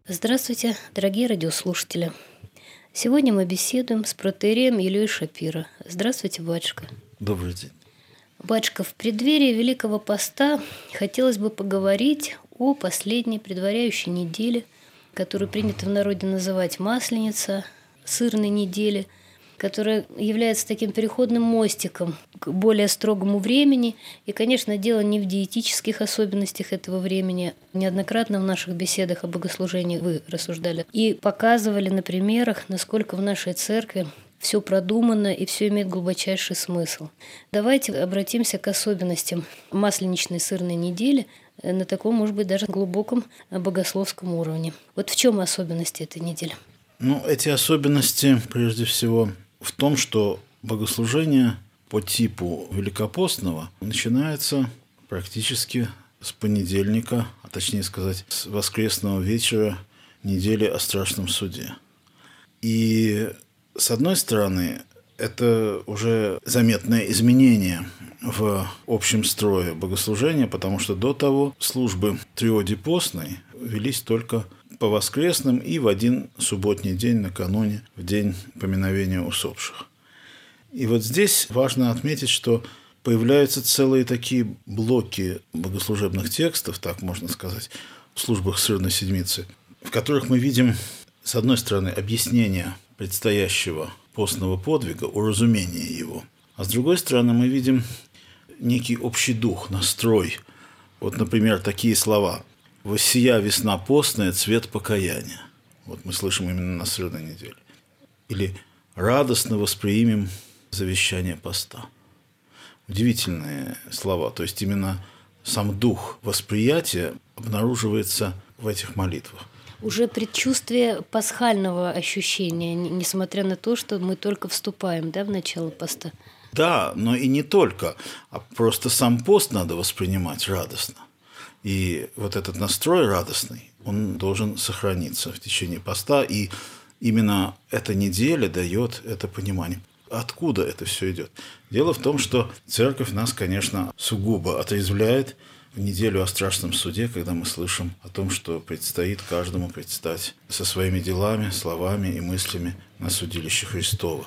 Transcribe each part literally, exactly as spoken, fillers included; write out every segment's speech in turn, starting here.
Здравствуйте, дорогие радиослушатели. Сегодня мы беседуем с протоиереем Ильей Шапиро. Здравствуйте, батюшка. Добрый день. Батюшка, в преддверии Великого Поста хотелось бы поговорить о последней предваряющей неделе, которую принято в народе называть Масленица, сырной неделе, которая является таким переходным мостиком к более строгому времени. И, конечно, дело не в диетических особенностях этого времени. Неоднократно в наших беседах о богослужении вы рассуждали и показывали на примерах, насколько в нашей церкви все продумано и все имеет глубочайший смысл. Давайте обратимся к особенностям масленичной сырной недели на таком, может быть, даже глубоком богословском уровне. Вот в чем особенности этой недели? Ну, эти особенности, прежде всего, в том, что богослужение по типу великопостного начинается практически с понедельника, а точнее сказать, с воскресного вечера недели о страшном суде. И, с одной стороны, это уже заметное изменение в общем строе богослужения, потому что до того службы триоди постной велись только по воскресным и в один субботний день накануне, в день поминовения усопших. И вот здесь важно отметить, что появляются целые такие блоки богослужебных текстов, так можно сказать, в службах сырной седмицы, в которых мы видим, с одной стороны, объяснение предстоящего постного подвига, уразумение его, а с другой стороны, мы видим некий общий дух, настрой. Вот, например, такие слова: «Воссия весна постная, цвет покаяния». Вот мы слышим именно на сырной неделе. Или «радостно восприимем завещание поста». Удивительные слова. То есть именно сам дух восприятия обнаруживается в этих молитвах. Уже предчувствие пасхального ощущения, несмотря на то, что мы только вступаем, да, в начало поста. Да, но и не только, а просто сам пост надо воспринимать радостно. И вот этот настрой радостный, он должен сохраниться в течение поста, и именно эта неделя дает это понимание. Откуда это все идет? Дело в том, что церковь нас, конечно, сугубо отрезвляет в неделю о страшном суде, когда мы слышим о том, что предстоит каждому предстать со своими делами, словами и мыслями на судилище Христово.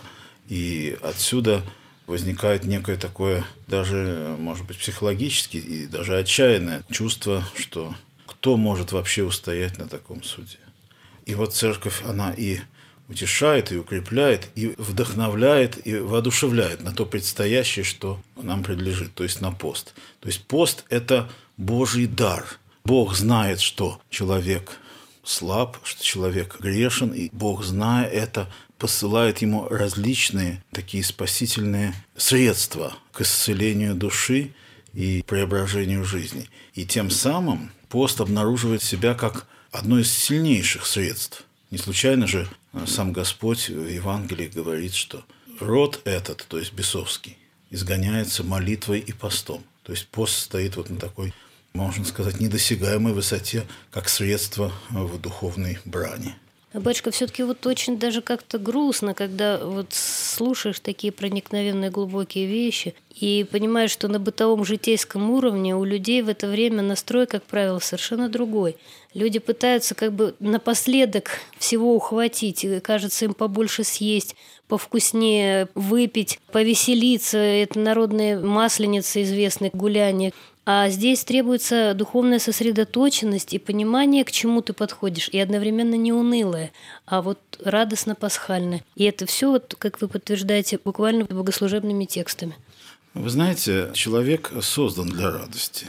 И отсюда возникает некое такое, даже, может быть, психологически и даже отчаянное чувство, что кто может вообще устоять на таком суде. И вот церковь, она и утешает, и укрепляет, и вдохновляет, и воодушевляет на то предстоящее, что нам предлежит, то есть на пост. То есть пост – это Божий дар. Бог знает, что человек слаб, что человек грешен, и Бог, зная это, посылает ему различные такие спасительные средства к исцелению души и преображению жизни. И тем самым пост обнаруживает себя как одно из сильнейших средств. Не случайно же сам Господь в Евангелии говорит, что род этот, то есть бесовский, изгоняется молитвой и постом. То есть пост стоит вот на такой, можно сказать, недосягаемой высоте, как средство в духовной брани. Батюшка, все-таки вот очень даже как-то грустно, когда вот слушаешь такие проникновенные глубокие вещи и понимаешь, что на бытовом житейском уровне у людей в это время настрой, как правило, совершенно другой. Люди пытаются как бы напоследок всего ухватить, и кажется им побольше съесть, повкуснее выпить, повеселиться. Это народные масленицы, известные гуляния. А здесь требуется духовная сосредоточенность и понимание, к чему ты подходишь, и одновременно не унылое, а вот радостно-пасхальное. И это все, вот, как вы подтверждаете, буквально богослужебными текстами. Вы знаете, человек создан для радости.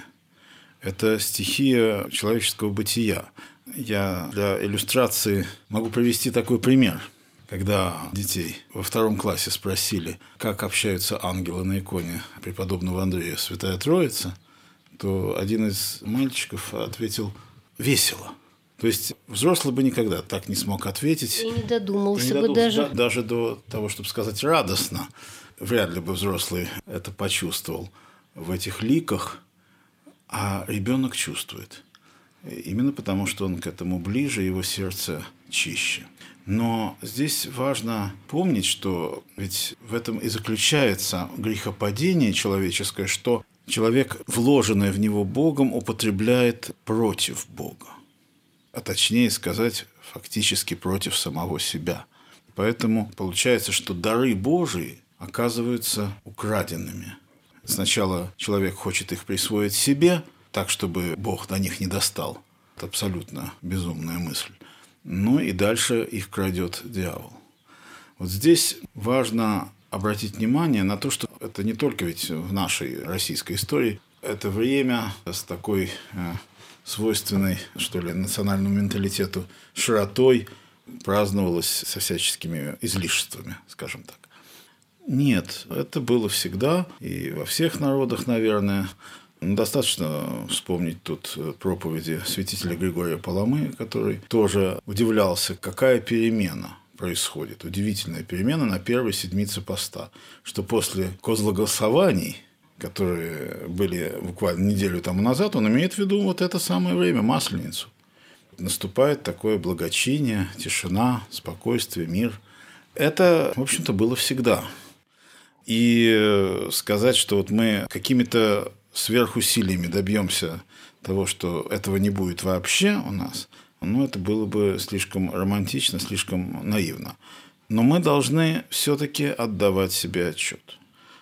Это стихия человеческого бытия. Я для иллюстрации могу привести такой пример. Когда детей во втором классе спросили, как общаются ангелы на иконе преподобного Андрея «Святая Троица», то один из мальчиков ответил «весело». То есть взрослый бы никогда так не смог ответить. И не додумался, не бы додумался даже. Даже до того, чтобы сказать «радостно». Вряд ли бы взрослый это почувствовал в этих ликах, а ребенок чувствует. Именно потому, что он к этому ближе, его сердце чище. Но здесь важно помнить, что ведь в этом и заключается грехопадение человеческое, что человек, вложенное в него Богом, употребляет против Бога. а точнее сказать, фактически против самого себя. Поэтому получается, что дары Божии оказываются украденными. Сначала человек хочет их присвоить себе, так, чтобы Бог до них не достал. Это абсолютно безумная мысль. Ну и дальше их крадет дьявол. Вот здесь важно обратить внимание на то, что это не только ведь в нашей российской истории, это время с такой э, свойственной, что ли, национальному менталитету широтой праздновалось со всяческими излишествами, скажем так. Нет, это было всегда и во всех народах, наверное. Достаточно вспомнить тут проповеди святителя Григория Паламы, который тоже удивлялся, какая перемена происходит. Удивительная перемена на первой седмице поста, что после козлоголосований, которые были буквально неделю тому назад, он имеет в виду вот это самое время, Масленицу. Наступает такое благочиние, тишина, спокойствие, мир. Это, в общем-то, было всегда. И сказать, что вот мы какими-то сверхусилиями добьемся того, что этого не будет вообще у нас, ну, это было бы слишком романтично, слишком наивно. Но мы должны все-таки отдавать себе отчет,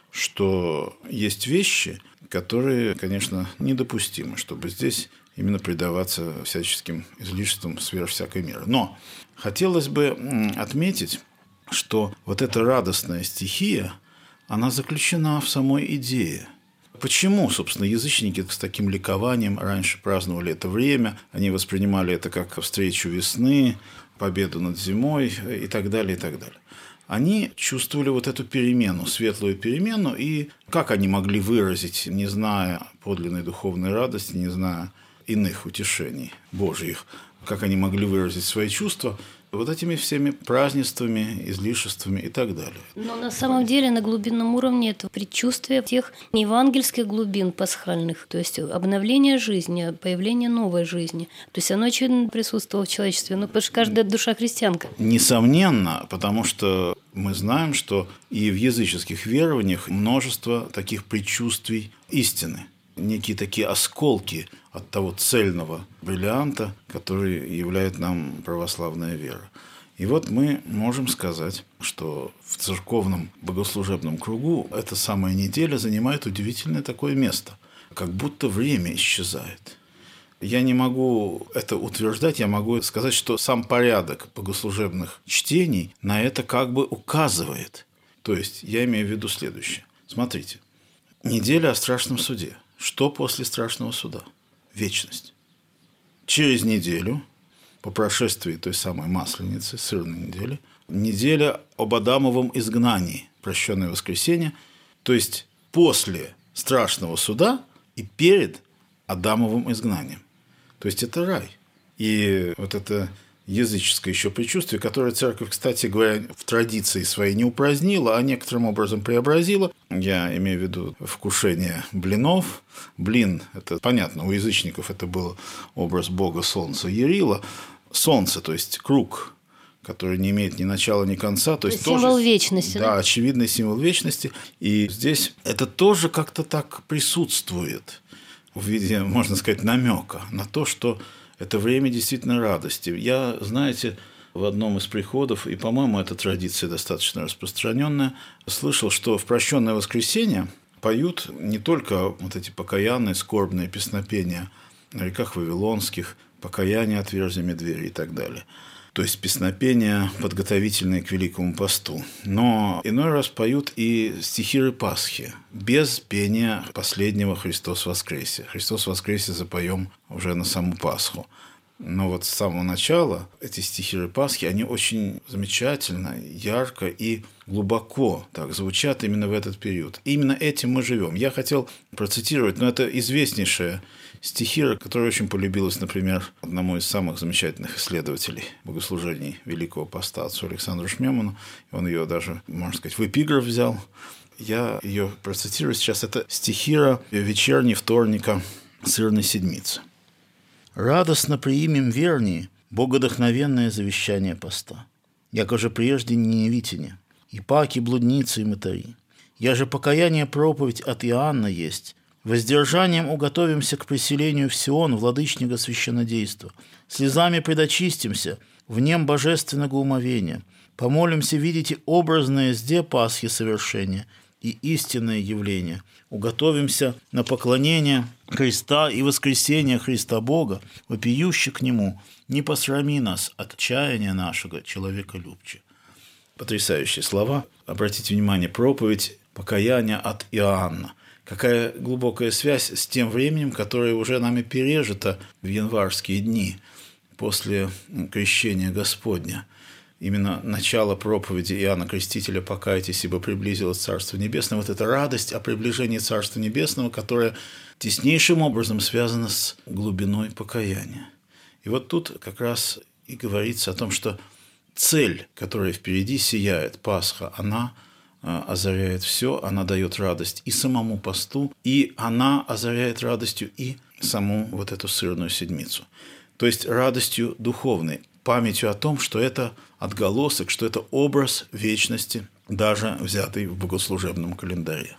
что есть вещи, которые, конечно, недопустимы, чтобы здесь именно предаваться всяческим излишествам сверх всякой меры. Но хотелось бы отметить, что вот эта радостная стихия, она заключена в самой идее. Почему, собственно, язычники с таким ликованием раньше праздновали это время, они воспринимали это как встречу весны, победу над зимой и так далее, и так далее. Они чувствовали вот эту перемену, светлую перемену, и как они могли выразить, не зная подлинной духовной радости, не зная иных утешений Божьих, как они могли выразить свои чувства вот этими всеми празднествами, излишествами и так далее. Но на самом деле на глубинном уровне это предчувствие тех евангельских глубин пасхальных, то есть обновление жизни, появление новой жизни. То есть оно очевидно присутствовало в человечестве, ну, потому что каждая душа христианка. Несомненно, потому что мы знаем, что и в языческих верованиях множество таких предчувствий истины. Некие такие осколки от того цельного бриллианта, который являет нам православная вера. И вот мы можем сказать, что в церковном богослужебном кругу эта самая неделя занимает удивительное такое место, как будто время исчезает. Я не могу это утверждать, я могу сказать, что сам порядок богослужебных чтений на это как бы указывает. То есть я имею в виду следующее. Смотрите, неделя о страшном суде. Что после страшного суда? Вечность. Через неделю, по прошествии той самой Масленицы, сырной недели, неделя об Адамовом изгнании, прощенное воскресенье, то есть после страшного суда и перед Адамовым изгнанием. То есть это рай. И вот это языческое еще предчувствие, которое церковь, кстати говоря, в традиции своей не упразднила, а некоторым образом преобразила. Я имею в виду вкушение блинов. Блин, это понятно, у язычников это был образ бога солнца Ярила. Солнце, то есть круг, который не имеет ни начала, ни конца. То есть символ тоже, вечности. Да, да, очевидный символ вечности. И здесь это тоже как-то так присутствует в виде, можно сказать, намека на то, что это время действительно радости. Я, знаете, в одном из приходов, и, по-моему, эта традиция достаточно распространенная, слышал, что в прощенное воскресенье поют не только вот эти покаянные, скорбные песнопения на реках Вавилонских, покаяние отверзями двери и так далее. То есть песнопения, подготовительные к Великому посту. Но иной раз поют и стихиры Пасхи, без пения последнего «Христос воскресе». «Христос воскресе» запоем уже на саму Пасху. Но вот с самого начала эти стихиры Пасхи, они очень замечательно, ярко и глубоко так звучат именно в этот период. Именно этим мы живем. Я хотел процитировать, но это известнейшая стихира, которая очень полюбилась, например, одному из самых замечательных исследователей богослужений Великого Поста, отцу Александру Шмеману. Он ее даже, можно сказать, в эпиграф взял. Я ее процитирую сейчас. Это стихира вечерней вторника сырной седмицы. «Радостно приимем вернее богодохновенное завещание поста, яко же прежде не невитине, и паки блудницы и мытари. Я же покаяние проповедь от Иоанна есть, Воздержанием уготовимся к преселению в Сион, владычнего священнодейства. Слезами предочистимся, в нем божественного умовения. Помолимся видите образное сде Пасхи совершения и истинное явление. Уготовимся на поклонение Христа и воскресение Христа Бога, вопиющих к Нему. Не посрами нас от чаяния нашего человеколюбче. Потрясающие слова. Обратите внимание, проповедь покаяния от Иоанна. Какая глубокая связь с тем временем, которое уже нами пережито в январские дни после крещения Господня. Именно начало проповеди Иоанна Крестителя «Покайтесь, ибо приблизилось Царство Небесное». Вот эта радость о приближении Царства Небесного, которая теснейшим образом связана с глубиной покаяния. И вот тут как раз и говорится о том, что цель, которая впереди сияет, Пасха, она озаряет все, она дает радость и самому посту, и она озаряет радостью и саму вот эту сырную седмицу. То есть радостью духовной, памятью о том, что это отголосок, что это образ вечности, даже взятый в богослужебном календаре.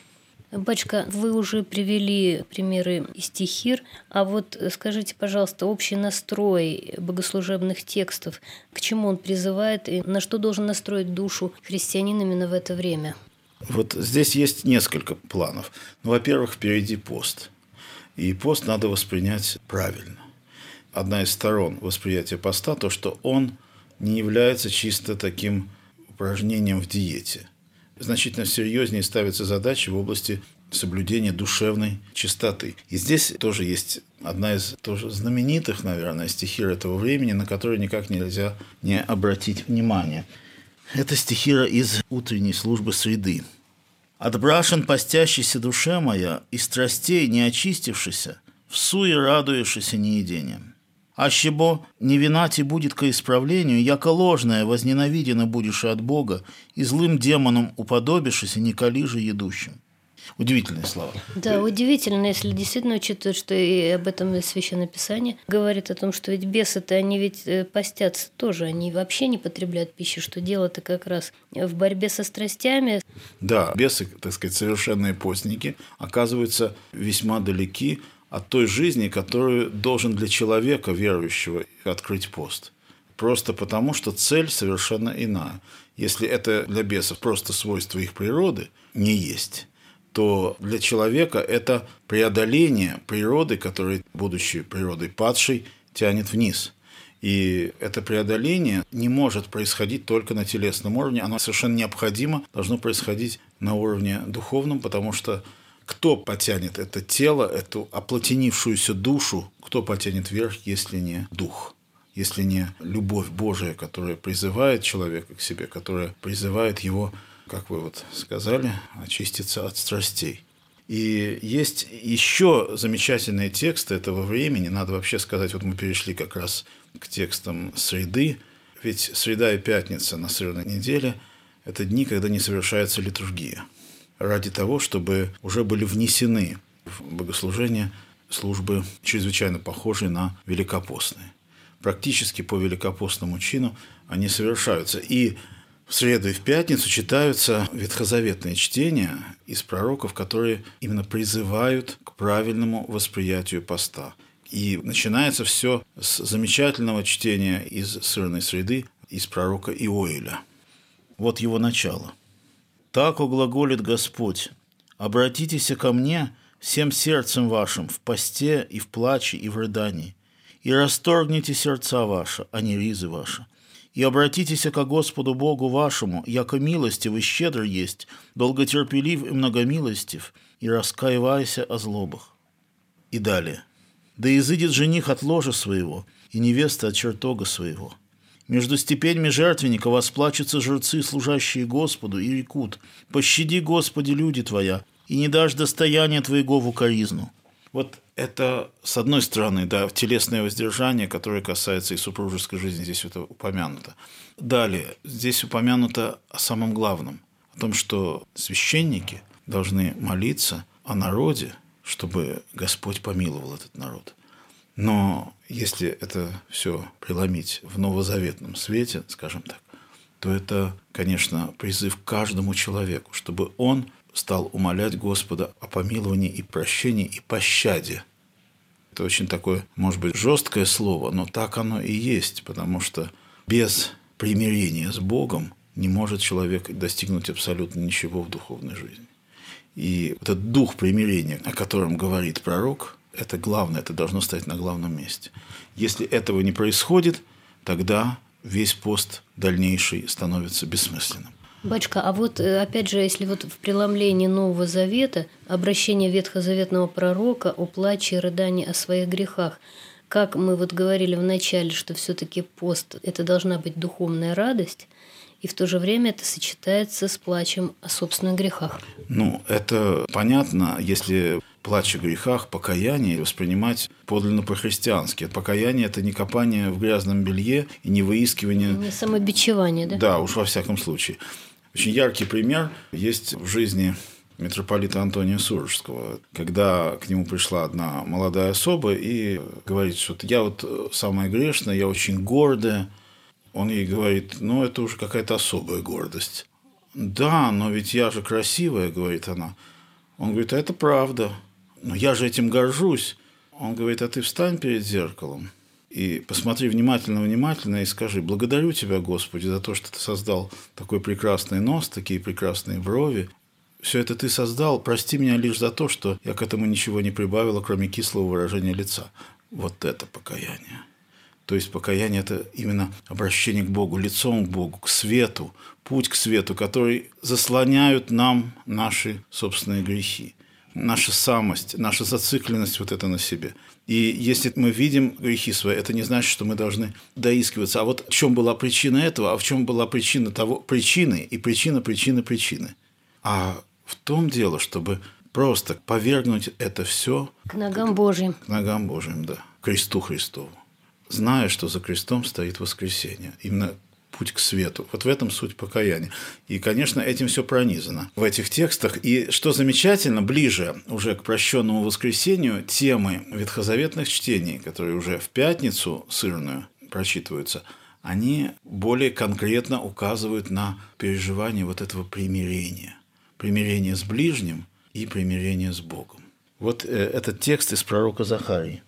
Батюшка, вы уже привели примеры из стихир, а вот скажите, пожалуйста, общий настрой богослужебных текстов, к чему он призывает и на что должен настроить душу христианина именно в это время? Вот здесь есть несколько планов. Ну, во-первых, впереди пост. И пост надо воспринять правильно. Одна из сторон восприятия поста – то, что он не является чисто таким упражнением в диете. Значительно серьезнее ставятся задачи в области соблюдения душевной чистоты. И здесь тоже есть одна из тоже знаменитых, наверное, стихир этого времени, на которую никак нельзя не обратить внимание. Это стихира из утренней службы среды. «Отбрашен постящейся душе моя, и страстей не очистившися, в суе радуешься неедением. Ащебо не вина ти будет ко исправлению, яко ложное возненавидено будешь от Бога, и злым демоном уподобишься, не коли же едущим». Удивительные слова. Да, удивительно, если действительно учитывать, что и об этом и Священное Писание говорит о том, что ведь бесы-то, они ведь постятся тоже, они вообще не потребляют пищи, что дело-то как раз в борьбе со страстями. Да, бесы, так сказать, совершенные постники, оказываются весьма далеки от той жизни, которую должен для человека, верующего, открыть пост. Просто потому, что цель совершенно иная. Если это для бесов просто свойство их природы, не есть, то для человека это преодоление природы, которая, будучи природой падшей, тянет вниз. И это преодоление не может происходить только на телесном уровне, оно совершенно необходимо должно происходить на уровне духовном, потому что кто потянет это тело, эту оплотенившуюся душу, кто потянет вверх, если не дух, если не любовь Божия, которая призывает человека к себе, которая призывает его, как вы вот сказали, очиститься от страстей. И есть еще замечательные тексты этого времени. Надо вообще сказать, вот мы перешли как раз к текстам среды. Ведь среда и пятница на сырной неделе – это дни, когда не совершается литургия. Ради того, чтобы уже были внесены в богослужение службы, чрезвычайно похожие на великопостные. Практически по великопостному чину они совершаются. И в среду и в пятницу читаются ветхозаветные чтения из пророков, которые именно призывают к правильному восприятию поста. И начинается все с замечательного чтения из сырной среды, из пророка Иоиля. Вот его начало. «Так оглаголит Господь: обратитесь ко мне всем сердцем вашим в посте и в плаче и в рыдании, и расторгните сердца ваши, а не ризы ваши. И обратитесь ко Господу Богу вашему, яко милостив и щедр есть, долготерпелив и многомилостив, и раскаивайся о злобах». И далее. «Да изыдет жених от ложа своего, и невеста от чертога своего. Между степенями жертвенника восплачутся жрецы, служащие Господу, и рекут: пощади, Господи, люди Твоя, и не дашь достояния Твоего в укоризну». Вот это, с одной стороны, да, телесное воздержание, которое касается и супружеской жизни, здесь это упомянуто. Далее, здесь упомянуто о самом главном, о том, что священники должны молиться о народе, чтобы Господь помиловал этот народ. Но если это все преломить в новозаветном свете, скажем так, то это, конечно, призыв к каждому человеку, чтобы он стал умолять Господа о помиловании и прощении и пощаде. Это очень такое, может быть, жесткое слово, но так оно и есть, потому что без примирения с Богом не может человек достигнуть абсолютно ничего в духовной жизни. И этот дух примирения, о котором говорит пророк, это главное, это должно стоять на главном месте. Если этого не происходит, тогда весь пост дальнейший становится бессмысленным. Батюшка, а вот опять же, если вот в преломлении Нового Завета обращение ветхозаветного пророка о плаче и рыдании о своих грехах, как мы вот говорили в начале, что все-таки пост – это должна быть духовная радость, и в то же время это сочетается с плачем о собственных грехах. Ну, это понятно, если плач о грехах, покаяние воспринимать подлинно по-христиански. Покаяние – это не копание в грязном белье и не выискивание… Не самобичевание, да? Да, уж во всяком случае. Очень яркий пример есть в жизни митрополита Антония Сурожского, когда к нему пришла одна молодая особа и говорит, что я вот самая грешная, я очень гордая. Он ей говорит, ну, это уже какая-то особая гордость. Да, но ведь я же красивая, говорит она. Он говорит, а это правда, но я же этим горжусь. Он говорит, а ты встань перед зеркалом и посмотри внимательно-внимательно и скажи, благодарю тебя, Господи, за то, что ты создал такой прекрасный нос, такие прекрасные брови. Все это ты создал, прости меня лишь за то, что я к этому ничего не прибавила, кроме кислого выражения лица. Вот это покаяние. То есть покаяние – это именно обращение к Богу, лицом к Богу, к свету, путь к свету, который заслоняют нам наши собственные грехи, наша самость, наша зацикленность вот это на себе. И если мы видим грехи свои, это не значит, что мы должны доискиваться. А вот в чем была причина этого, а в чем была причина того, причины и причина, причины, причины. А в том дело, чтобы просто повергнуть это все к ногам Божьим. К ногам Божьим, да, к кресту Христову. Зная, что за крестом стоит воскресение. Именно путь к свету. Вот в этом суть покаяния. И, конечно, этим все пронизано в этих текстах. И что замечательно, ближе уже к прощенному воскресению темы ветхозаветных чтений, которые уже в пятницу сырную прочитываются, они более конкретно указывают на переживание вот этого примирения. Примирение с ближним и примирение с Богом. Вот этот текст из пророка Захарии.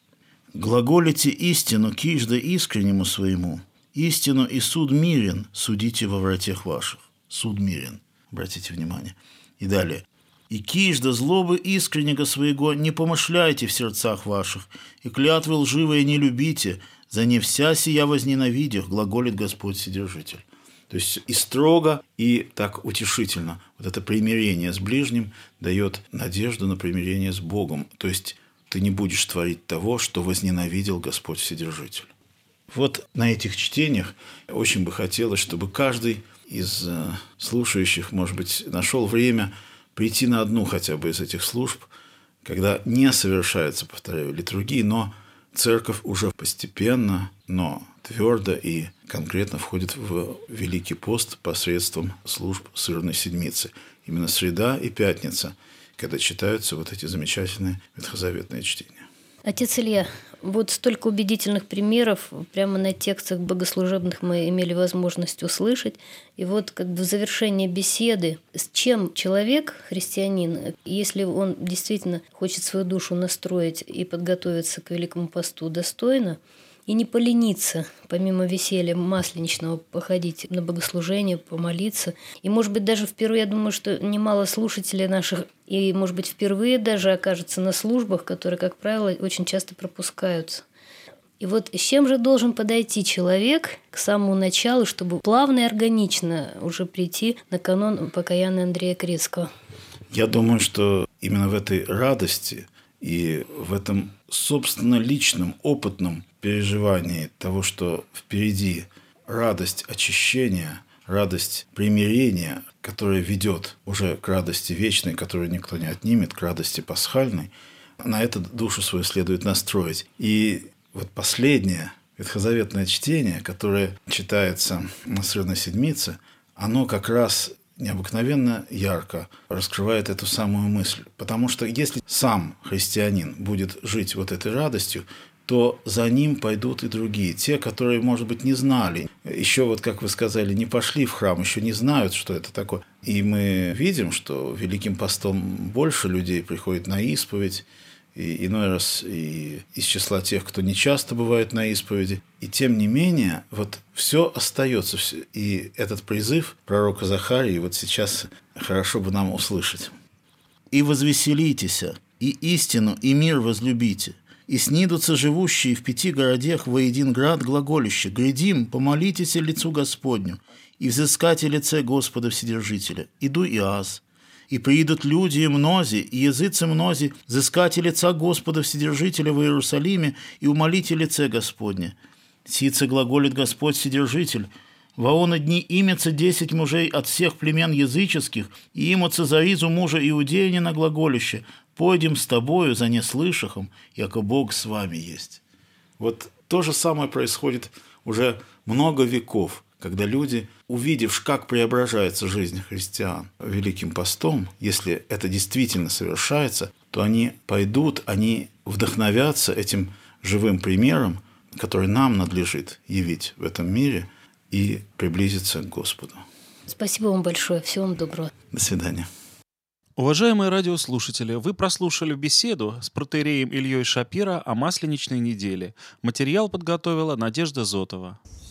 «Глаголите истину кижда искреннему своему, истину и суд мирен судите во вратех ваших». Суд мирен, обратите внимание. И далее. «И кижда злобы искреннего своего не помышляйте в сердцах ваших, и клятвы лживые не любите, за не вся сия возненавидях, глаголит Господь Вседержитель». То есть и строго, и так утешительно. Вот это примирение с ближним дает надежду на примирение с Богом. То есть ты не будешь творить того, что возненавидел Господь Вседержитель. Вот на этих чтениях очень бы хотелось, чтобы каждый из слушающих, может быть, нашел время прийти на одну хотя бы из этих служб, когда не совершается, повторяю, литургии, но церковь уже постепенно, но твердо и конкретно входит в Великий пост посредством служб сырной седмицы. Именно среда и пятница, когда читаются вот эти замечательные ветхозаветные чтения. Отец Илья, вот столько убедительных примеров прямо на текстах богослужебных мы имели возможность услышать. И вот как бы в завершение беседы, с чем человек, христианин, если он действительно хочет свою душу настроить и подготовиться к Великому посту достойно, и не полениться, помимо веселья масленичного, походить на богослужение, помолиться. И, может быть, даже впервые, я думаю, что немало слушателей наших, и, может быть, впервые даже окажутся на службах, которые, как правило, очень часто пропускаются. И вот с чем же должен подойти человек к самому началу, чтобы плавно и органично уже прийти на канон покаяния Андрея Крицкого? Я думаю, что именно в этой радости и в этом собственно личном, опытном переживании того, что впереди радость очищения, радость примирения, которая ведет уже к радости вечной, которую никто не отнимет, к радости пасхальной, на это душу свою следует настроить. И вот последнее ветхозаветное чтение, которое читается на сырной седмице, оно как раз необыкновенно ярко раскрывает эту самую мысль. Потому что если сам христианин будет жить вот этой радостью, то за ним пойдут и другие. Те, которые, может быть, не знали, еще вот, как вы сказали, не пошли в храм, еще не знают, что это такое. И мы видим, что Великим постом больше людей приходит на исповедь, и иной раз и из числа тех, кто не часто бывает на исповеди. И тем не менее, вот все остается. И этот призыв пророка Захарии вот сейчас хорошо бы нам услышать. «И возвеселитесь, и истину, и мир возлюбите, и снидутся живущие в пяти городах во един град глаголище: грядим, помолитесь лицу Господню, и взыскайте лице Господа Вседержителя. Иду и аз. И приидут люди и мнози, и языцы мнози, взыскайте лица Господа Вседержителя в Иерусалиме, и умолите лице Господне. Сице глаголит Господь Вседержитель: во оно дни имется десять мужей от всех племен языческих, и имутся за ризу мужа иудеяне на глаголище: пойдем с тобою за неслышахом, яко Бог с вами есть». Вот то же самое происходит уже много веков, когда люди, увидев, как преображается жизнь христиан Великим постом, если это действительно совершается, то они пойдут, они вдохновятся этим живым примером, который нам надлежит явить в этом мире, и приблизиться к Господу. Спасибо вам большое. Всего вам доброго. До свидания. Уважаемые радиослушатели, вы прослушали беседу с протоиереем Ильей Шапира о Масленичной неделе. Материал подготовила Надежда Зотова.